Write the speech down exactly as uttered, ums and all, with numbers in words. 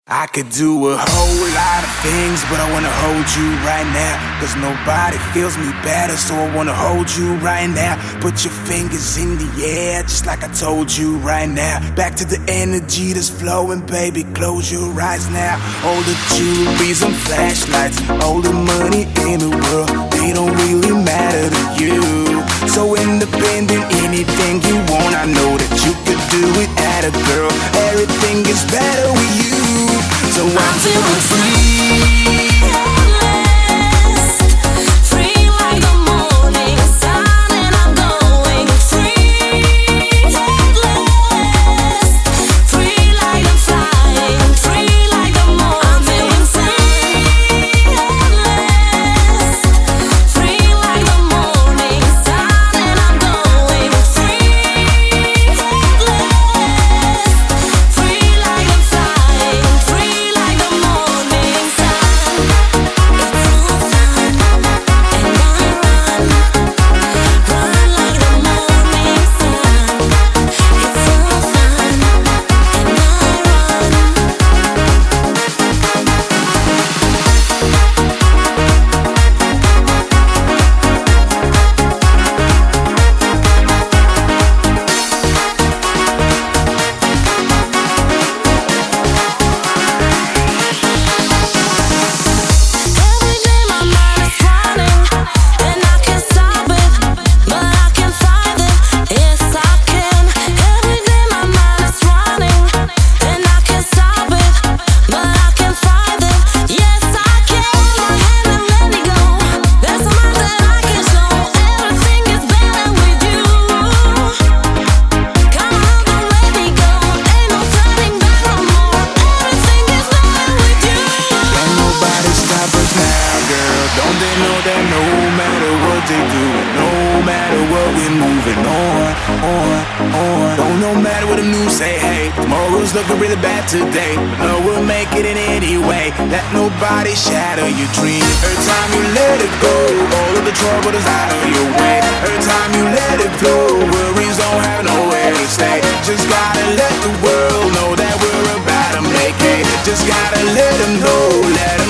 I could do a whole lot of things, but I wanna hold you right now. Cause nobody feels me better, so I wanna hold you right now. Put your fingers in the air, just like I told you right now. Back to the energy that's flowing, baby, close your eyes now. All the jewelries and flashlights, all the money in the world, they don't really matter to you. So independent, anything you want, I know that you could do it at a girl. Everything is better with you. So I'm, I'm feeling free. Don't they know that no matter what they do, no matter what, we're moving on, on, on. Don't no matter what the news say, hey, tomorrow's looking really bad today, but no, we'll make it in any way. Let nobody shatter your dream. Every time you let it go, all of the trouble is out of your way. Every time you let it flow, worries don't have nowhere to stay. Just gotta let the world know that we're about to make it. Just gotta let them know, let them